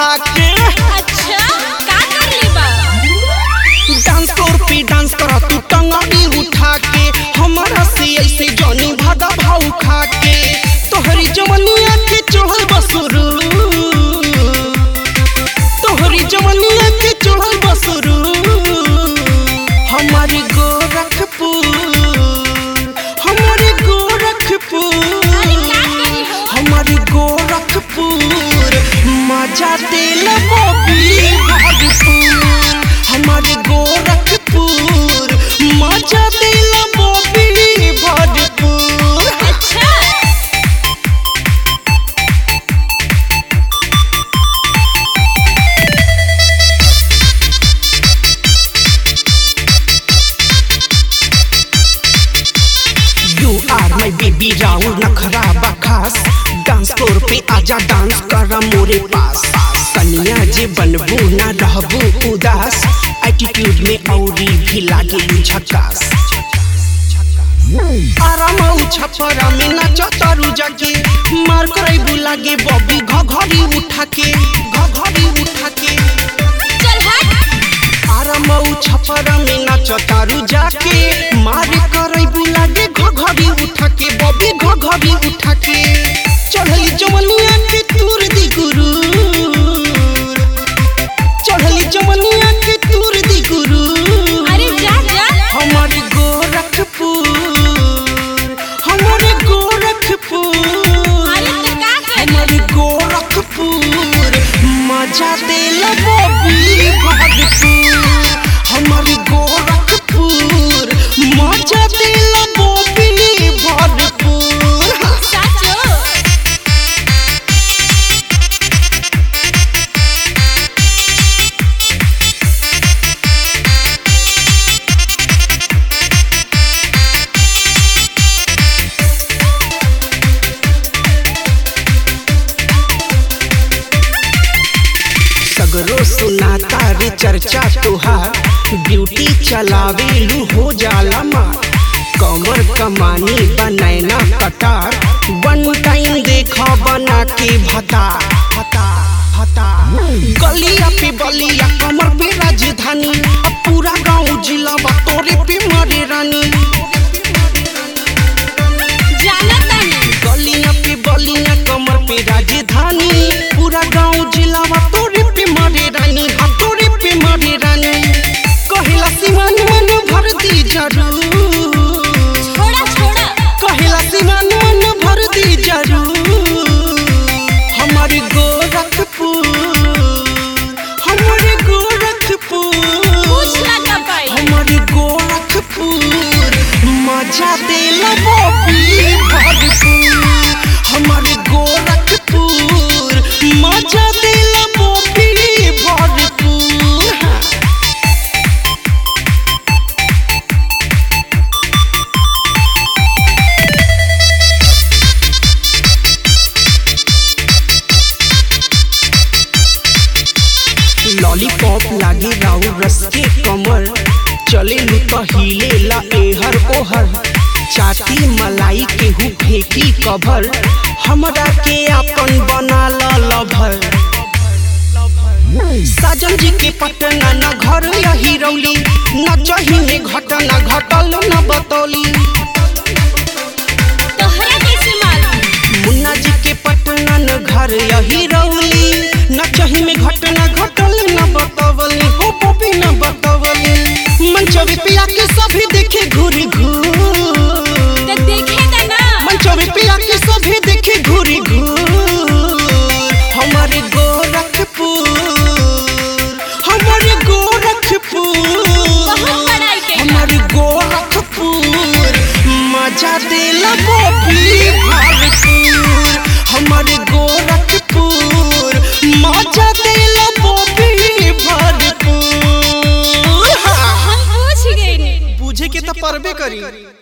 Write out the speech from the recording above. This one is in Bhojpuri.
उठा के। अच्छा का कर ले बा? डांस फ्लोर पे डांस करा तू टंगड़ी उठा के। हमारा से ऐसे जानी भादा भाव खा के। तोहरी जवनिया के चढ़ल बसुरू, तोहरी जवनिया के चढ़ल बसुरू। हमारे गोरखपुर, हमारे गोरखपुर, हमारे गोरखपुर मजा दिल बॉबी भरपूर। हमारे गोरखपुर मजा दिल बॉबी भरपूर। अच्छा माय बेबी राउंड नखरा बखास। डांस फ्लोर पे आजा डांस करा मोरे पास। कनिया जे बनबू ना रहबू उदास। एटीट्यूड में औरी भी लागे झकास। आराम छपरा में नाच तारू जाके। मार करबू लागे बॉबी घघरी उठा के, घघरी उठा के। चल हट। आराम छपरा में नाच तारू जाके। मार करबू लागे घघरी उठा के, बॉबी घघरी उठा के। चढ़ली जवनिया के तूर दी गुरु, चढ़ली जवनिया के तूर दी गुरु। अरे जा जा। हमारे गोरखपुर, हमारे गोरखपुर, अरे तो का कर? हमारे गोरखपुर मजा दिल बॉबी भरपूर। हमारे गोरखपुर मजा दिल बॉबी भरपूर। साचो सगरो सुनाता रे चर्चा तुहार। ब्यूटी चलावेलू हो जाला मार। कमर कमानी बनैना कटार। वन टाइम देखा बना के भता भता भता। गलिया पे बलिया कमर पे राजधानी। अब पूरा गाँव जिला बा तोरे पे मरे रानी। जाना तानी। गलिया पे बलिया कमर पे राजधानी। पूरा गाँव जिला बा तोरे पे मरे रानी। हाँ तोरे पे मरे रानी। कहिला सीमान मन भर दी जरूर, छोड़ा छोड़ा। कहिला सीमान मन भर दी जरूर। हमारे गोरखपुर, हमारे गोरखपुर, पूछ ना का पाई। हमारे गोरखपुर मजा दिल बॉबी भरपूर। हमारे गोरखपुर मजा दिल बॉबी भरपूर। लॉलीपॉप लागे राउ रस के कमर। चले लू तो हिले ला एहर ओहर। चाटी मलाई के हु फेंकी कभर। हमरा के अपन बना ला लभर। साजन जी के पटना न घर यही रौली। न चही में घटना घटल न बतौली। तोहरा कैसे मालूम? मुन्ना जी के पटना न घर यही रौली। न चही में घटना घटल न बतौली। हो बॉबी न बतौली। मंचवे पिया के सभी देखे घूरी घूर। तो देखेगा ना। मंचवे पिया के सभी देखे घूरी घूर। हमारे गोरखपुर, हमारे गोरखपुर, बहुत बड़ाई के। हमारे गोरखपुर मजा दिल बॉबी भरपूर। हमारे गोरखपुर मजा दिल बॉबी भरपूर। हम पूछ गए। बुझे के तो परबे करी।